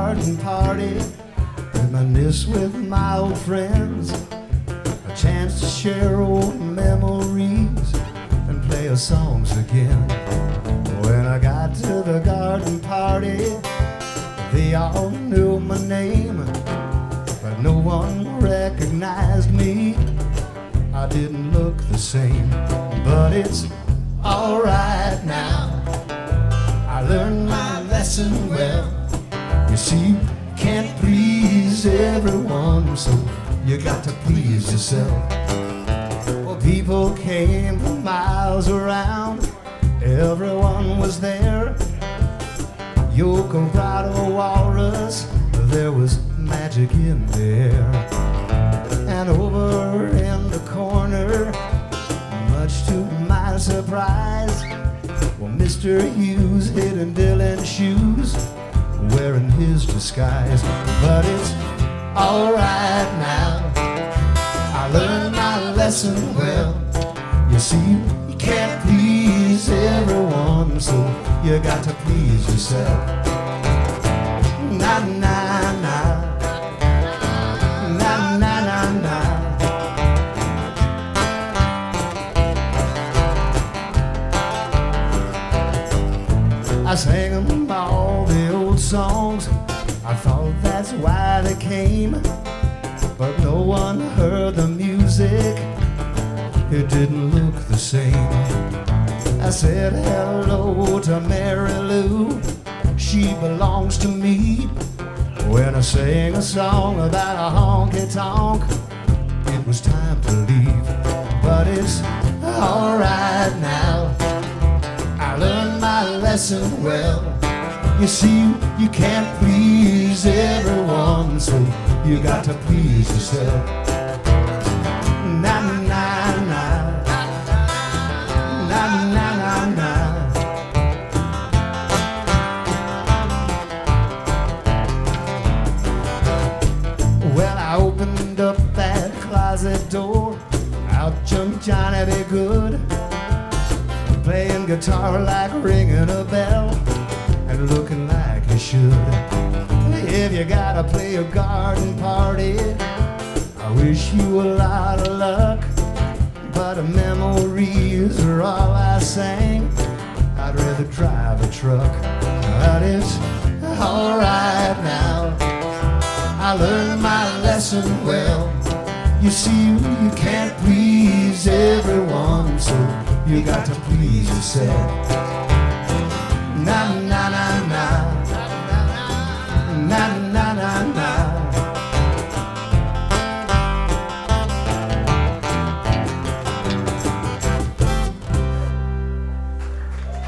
garden party, reminisce with my old friends, a chance to share old memories and play our songs again. When I got to the garden party, they all knew my name, but no one recognized me. I didn't look the same, but it's alright now. I learned my lesson well. You see, you can't please everyone, so you got to please yourself. Well, people came from miles around, everyone was there. Yoko, Grotto, Walrus, there was magic in there. And over in the corner, much to my surprise, well, Mr. Hughes hidden Dylan's shoes, wearing his disguise. But it's alright now, I learned my lesson well. You see, you can't please everyone, so you got to please yourself. Na na na, na na na na. I sang them all the old songs, I thought that's why they came, but no one heard the music, it didn't look the same. I said hello to Mary Lou, she belongs to me. When I sang a song about a honky-tonk, it was time to leave. But it's alright now, I learned my lesson well. You see, you can't please everyone, so you got to please yourself. Na na na, na na na na. Well, I opened up that closet door, out jumped Johnny B. Good, playing guitar like ringing a bell, and looking like he should. If you gotta play a garden party, I wish you a lot of luck, but the memories are all I sang. I'd rather drive a truck. But it's alright now, I learned my lesson well. You see, you can't please everyone, so you got to please yourself. Na